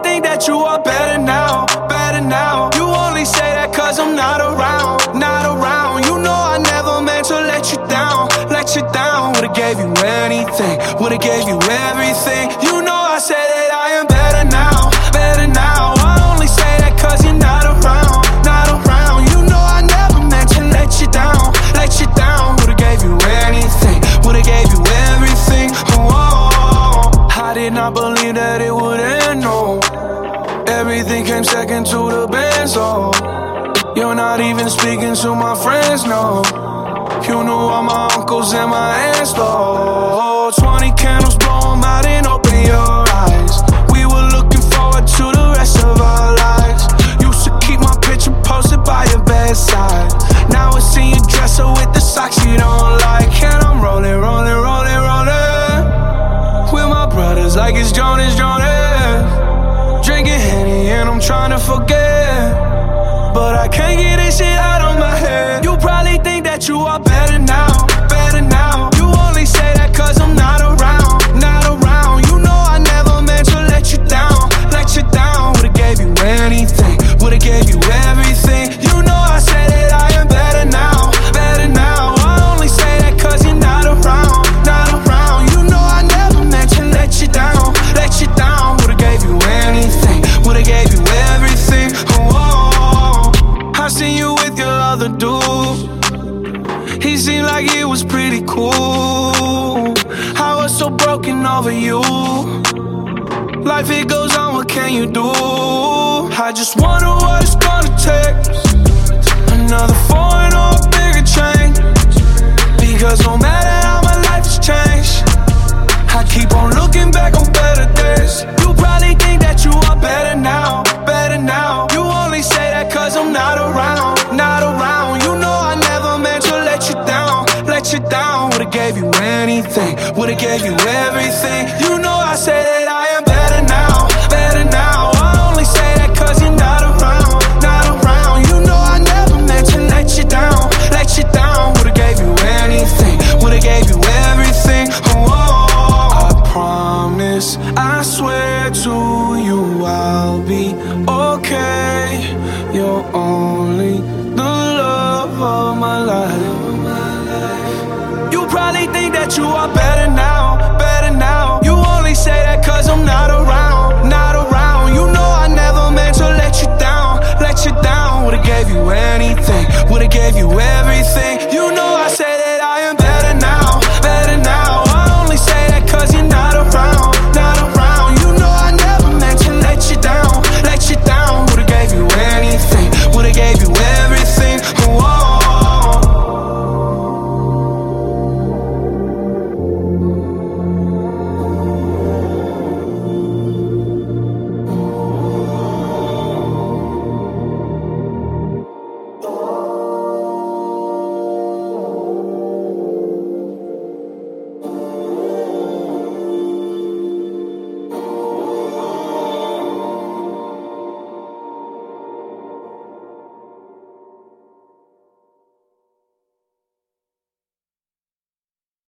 think that you are better now, better now. You only say that cause I'm not around, not around. You know I never meant to let you down, let you down. Would've gave you anything, would've gave you everything. You know I said that I am better now, better now. I only say that cause you're not around, not around. You know I never meant to let you down, let you down. Would've gave you anything, would've gave you everything. Oh, I did not believe that it would end, no. Everything came second to the Benz, oh. You're not even speaking to my friends, no. You knew all my uncles and my aunts, though. 20 candles, blow 'em out and open your eyes. We were looking forward to the rest of our lives. Used to keep my picture posted by your bedside. Now it's in your dresser with the socks you don't like. And I'm rolling, rolling, rolling, rolling with my brothers like it's Jonas, Jonas. Drinking Henny and I'm trying to forget, but I can't get this shit out of my head. You probably think that you are better now, better now. You only say that cause I'm not around, not around. You know I never meant to let you down, let you down. Would've gave you anything, would've gave you everything. You know I said that I am better now, better now. I only say that cause you're not around, not around. You know I never meant to let you down, let you down. Would've gave you anything, would've gave you everything. Oh, I seen you with your other dude. He seemed like he was pretty cool. I was so broken over you. Life it goes on, what can you do? I just wonder what it's gonna take. Another foreign or a bigger change. Because no matter how my life has changed, I keep on looking back on better days. You probably think that you are better now, better now. You only say that cause I'm not around, not around. You know I never meant to let you down, let you down. Would've gave you anything, would've gave you everything. You know I say that I am better now, better now. I only say that cause you're not around, not around. You know I never meant to let you down, let you down. Would've gave you anything, would've gave you everything. Oh, I promise, I swear to you I'll be okay. You're only the love of my life. You probably think that you are better now, better now. You only say that cause I'm not around, not around. You know I never meant to let you down, let you down. Would've gave you anything, would've gave you everything.